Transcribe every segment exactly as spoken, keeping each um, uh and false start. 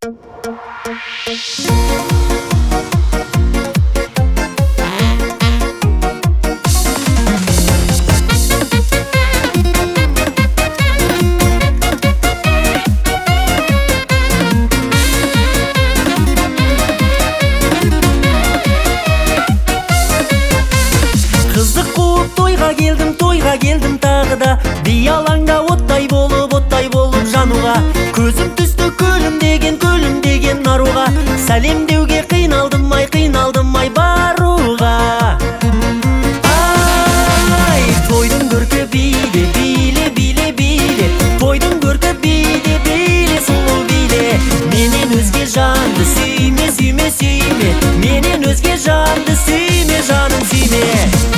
Тойға келдім, тойға келдім тағы да, би алаңда оттай болып, оттай болып жануға. Көзім түсті күлімдеген, күлімдеген наруға. Сәлемдеуге қиналдым ай, қиналдым ай баруға. Ай, тойдың көркі биле, биле, биле, биле. Тойдың көркі биле, биле, сұлу биле. Менен өзге жанды сүйме, сүйме, сүйме. Менен өзге жанды сүйме, жаным сүйме.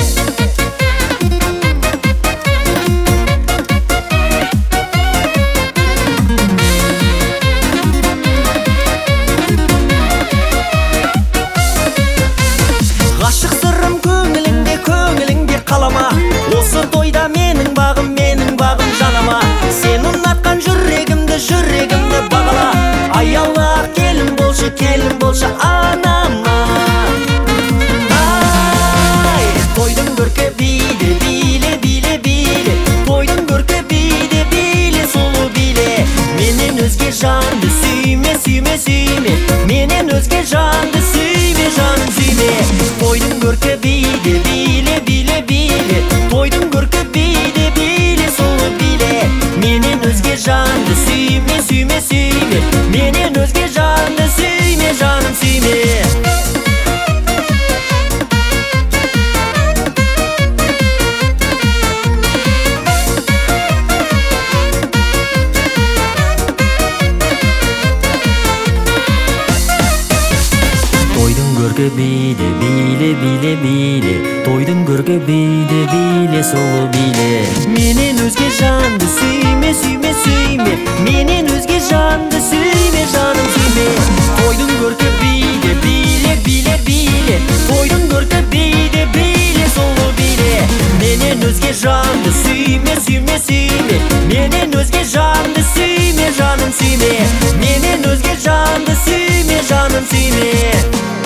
Осы тойда менің бағым, менің бағым жанама. Сен ұнатқан жүрегімді, жүрегімді бағала. Аялы ақ келін болшы, келін болшы анама. Ай, тойдың көркі биле, биле, биле, биле. Тойдың көркі биле, биле, сұлу биле. Менен өзге жанды сүйме, сүйме, сүйме. Менен өзге жанды сүйме, жаным сүйме. Тойдың көркі биле, биле, биле, биле. Тойдың көркі биле, биле, сұлу биле. Менен өзге жанды сүйме, сүйме, сүйме. Менен өзге жанды сүйме, жаным сүйме. Тойдың көркі биле, биле, биле, биле. Тойдың көркі биле, биле, сұлу биле. Менен өзге жанды сүйме, сүйме, сүйме. Менен өзге жанды сүйме, жаным сүйме. Тойдың көркі биле, биле, биле, биле. Тойдың көркі биле, биле, сұлу биле. Менен өзге жанды сүйме, сүйме, сүйме. Менен өзге жанды сүйме, жаным сүйме. Менен өзге жанды сүйме, жаным сүйме.